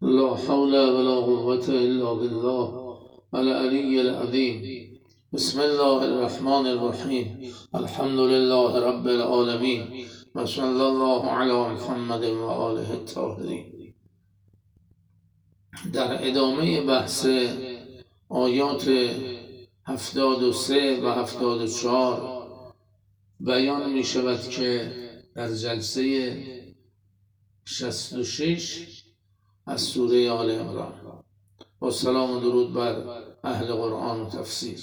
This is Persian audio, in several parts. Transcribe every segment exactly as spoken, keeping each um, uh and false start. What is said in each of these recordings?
لا حول ولا قوة إلا بالله العلي العظيم. بسم الله الرحمن الرحیم. الحمد لله رب العالمین و صلی الله علی محمد و آله الطاهرین. در ادامه بحث آیات هفتاد و سه و هفتاد و چهار بیان می شود که در جلسه شصت و شش از سوره آل عمران، با سلام و درود بر اهل قرآن و تفسیر،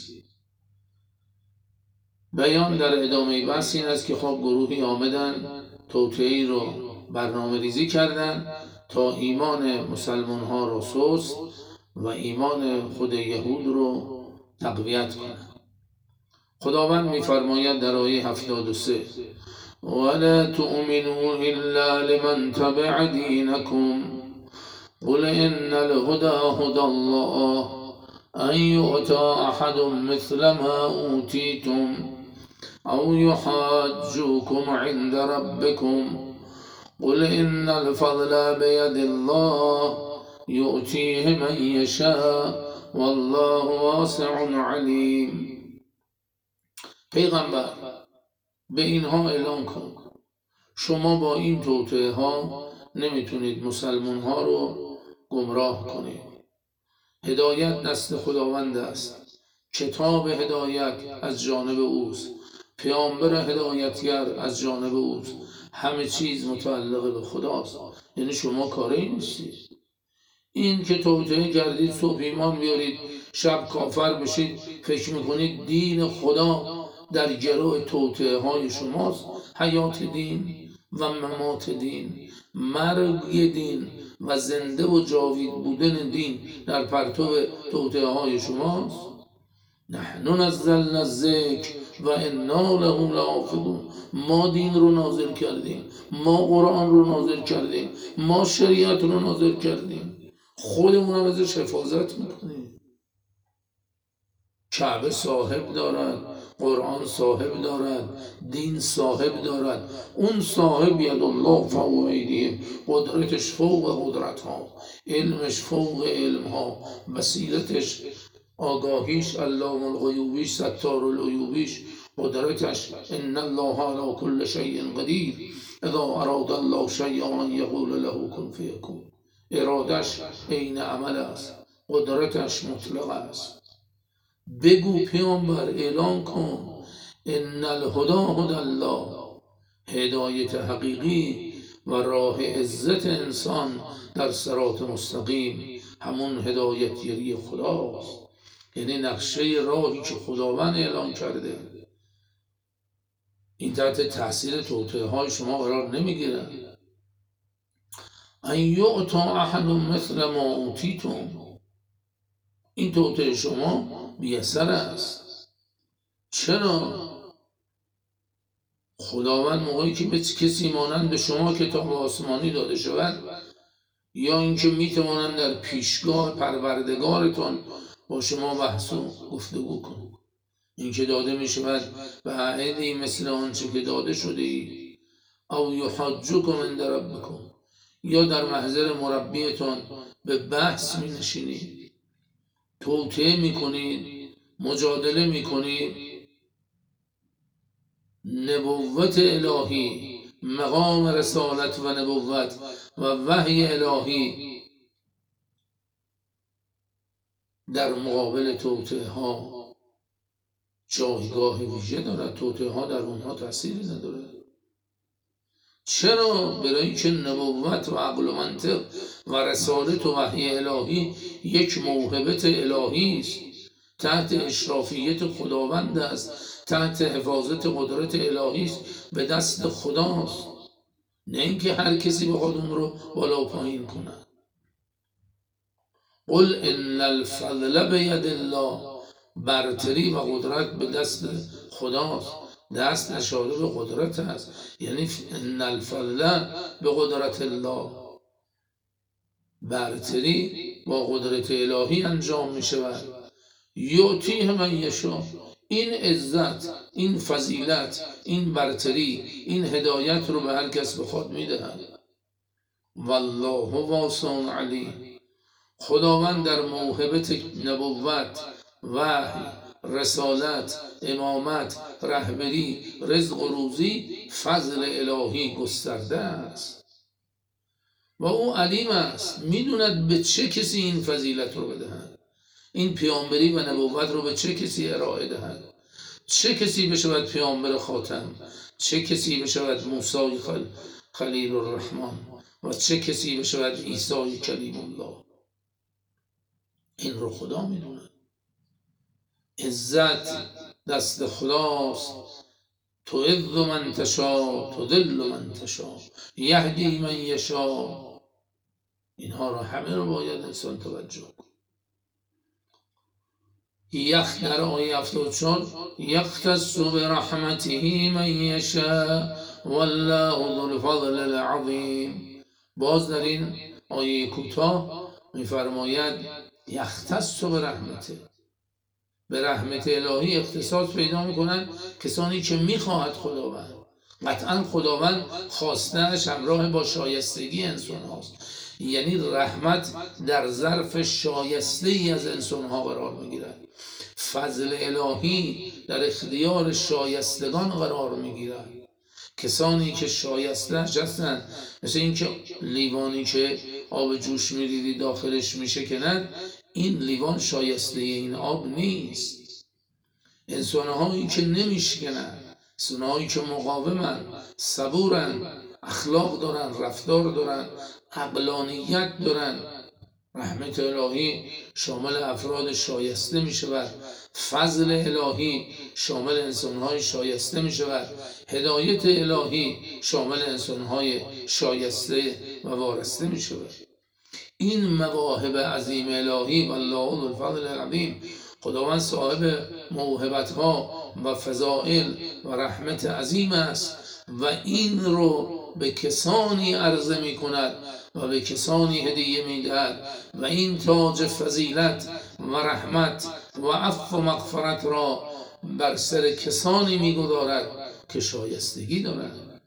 بیان در ادامه بحث این است که خب گروهی آمدن توطئه‌ای رو برنامه ریزی کردن تا ایمان مسلمان ها رو سست و ایمان خود یهود رو تقویت کنند. خداوند می‌فرماید در آیه هفتاد و سه: ولا تؤمنوا الا لمن تبع دینکم قل ان الهدى هدى الله ان یؤتی احد مثل ما اوتیتم او یحاجوکم عند ربکم قل ان الفضل بید الله یؤتیه من یشاء والله واسع علیم. پیغمبر به اینها اعلان کن شما با این توطئه ها نمیتونید مسلمان ها رو گمراه کنید. هدایت دست خداوند است، کتاب هدایت از جانب اوست، پیامبر هدایتگر از جانب اوست، همه چیز متعلق به خداست. یعنی شما کاری نیستید. این که توطئه کردید، صبح ایمان بیارید، شب کافر بشید، فکر میکنید دین خدا در گروه توطئه های شماست. حیات دین و ممات دین، مرگ دین و زنده و جاوید بودن دین در پرتو توطئه های شماست. نحن نزلنا الذکر و انا له لحافظون. ما دین رو نازل کردیم، ما قرآن رو نازل کردیم، ما شریعت رو نازل کردیم، خودمون هم ازش حفاظت میکنیم. کعبه صاحب دارد، قرآن صاحب دارد، دین صاحب دارد. اون صاحب ید الله فوق ایدیهم، قدرتش فوق قدرت ها، علمش فوق علم ها، بصیرتش، آگاهیش، علام الغیوبیش، ستار العیوبیش، قدرتش ان الله علی کل شیء قدیر اذا اراد الله شیئا یقول له کن فیکون. ارادش عین عمل است، قدرتش مطلق است. بگو پیامبر، اعلان کن ان الهدی هدی الله، هدایت حقیقی و راه عزت انسان در صراط مستقیم همون هدایتگری خداست. یعنی نقشه راهی که خداوند اعلان کرده. این تحت تاثیر توطئه های شما قرار نمیگیره. ان یؤتی احد مثل ما اوتیتم، این توطئه شما بی اثر است. چرا؟ خداوند موقعی که به کسی مانند شما کتاب آسمانی داده شود، یا اینکه میتوانند در پیشگاه پروردگارتان با شما بحث و گفتگو کنند، این که داده می شود به عهدی مثل آنچه که داده شده ای، او یحاجوکم عند ربکم، یا در محضر مربیتان به بحث می نشینید، توطئه می کنید، مجادله می کنید. نبوت الهی، مقام رسالت و نبوت و وحی الهی در مقابل توطئه ها جایگاه ویژه دارد. توطئه ها در اونها تأثیری نداره. چرا؟ برای اینکه نبوت و عقل و منطق و رسالت و وحی الهی یک موهبت الهی است، تحت اشرافیت خداوند است، تحت حفاظت قدرت الهی است، به دست خداست، نه اینکه هر کسی بخواد اون رو بالا و پایین کنه. قل ان الفضل بید الله، برتری و قدرت به دست خداست. دست اشاره به قدرت است، یعنی ان الفضل به قدرت الله، برتری با قدرت الهی انجام می شود. یؤتیه من یشاء، این عزت، این فضیلت، این برتری، این هدایت رو به هر کس بخواد میدهد. والله واسع علیم. خداوند در موهبت نبوت، وحی، رسالت، امامت، رهبری، رزق و روزی فضل الهی گسترده است و او علیم است، میدوند به چه کسی این فضیلت رو بدهد، این پیامبری و نبوت رو به چه کسی ارائه دهد، چه کسی بشود پیامبر خاتم، چه کسی بشود موسی خل... خلیل الرحمن و چه کسی بشود عیسی کلیم الله. این رو خدا میدونه. عزت دست خداست. تعز من تشا تذل من تشا یهدی من یشا. اینها رو همه رو باید انسان توجه کنه. یخ در آیه هفتاد و چهار یختص برحمته من یشاء والله ذو الفضل العظیم. باز در این آیه کوتاه میفرماید یختص برحمته، به رحمت الهی اختصاص پیدا میکنن کسانی که میخواهد خداوند. قطعا خداوند خواستنش همراه با شایستگی انسان هاست، یعنی رحمت در ظرف شایسته ای از انسان ها قرار میگیرد، فضل الهی در اختیار شایستگان قرار میگیرد. کسانی که شایسته هستند، مثل این که لیوانی که آب جوش میریدی داخلش میشکند، این لیوان شایسته این آب نیست. انسانهایی که نمیشکنن، انسانهایی که مقاومن، صبورن، اخلاق دارن، رفتار دارن، عقلانیت دارن، رحمت الهی شامل افراد شایسته می شود. فضل الهی شامل انسانهای شایسته می شود. هدایت الهی شامل انسانهای شایسته و وارسته می شود. این مواهب عظیم الهی والله ذو الفضل العظیم، خداوند صاحب موهبت ها و فضائل و رحمت عظیم است و این رو به کسانی عرضه می کند و به کسانی هدیه می دهد و این تاج فضیلت و رحمت و عفو و مغفرت را بر سر کسانی می گذارد که شایستگی دارند.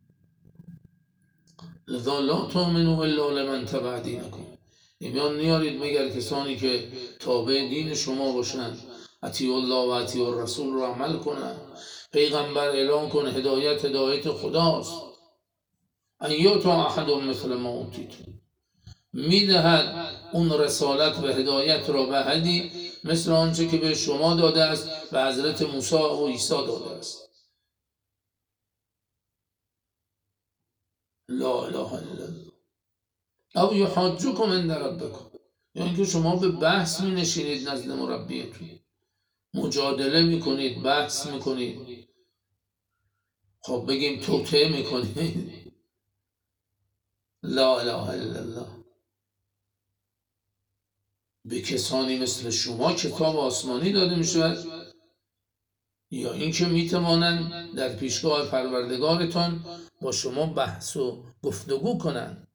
لذا لا تؤمنوا الا لمن تبع دینکم، ایمان نیارید مگر کسانی که تابع دین شما باشند. اطیعوا الله و اطیعوا الرسول رو عمل کنند. پیغمبر اعلان کن هدایت هدایت خداست. ان یؤتی احدهم مثل ما اوتیتم، میدهد اون رسالت و هدایت را به احدی مثل آنچه که به شما داده است، به حضرت موسی و عیسی داده است. لا اله الا الله. او یحاجوکم عند ربکم، یعنی که شما به بحث می نشینید نزد مربیتون، مجادله می کنید، بحث می کنید، خب بگیم توطئه می کنید. لا اله الا الله. به کسانی مثل شما کتاب آسمانی داده می شود یا اینکه می توانند در پیشگاه پروردگارتان با شما بحث و گفتگو کنند.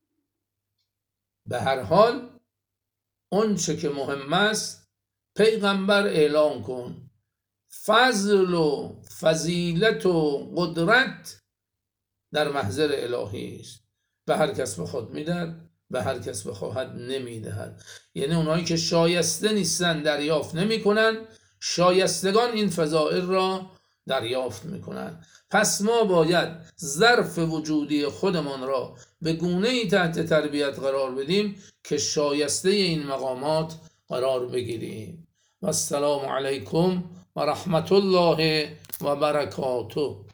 به هر حال اون چه که مهم است پیغمبر اعلان کن. فضل و فضیلت و قدرت در محضر الهی است، به هر کس بخواد میدهد، به هر کس بخواهد نمیدهد. یعنی اونایی که شایسته نیستن دریافت نمیکنن، شایستگان این فضائل را دریافت میکنن. پس ما باید ظرف وجودی خودمان را به گونه‌ای تحت تربیت قرار بدیم که شایسته این مقامات قرار بگیریم. و السلام علیکم و رحمت الله و برکاته.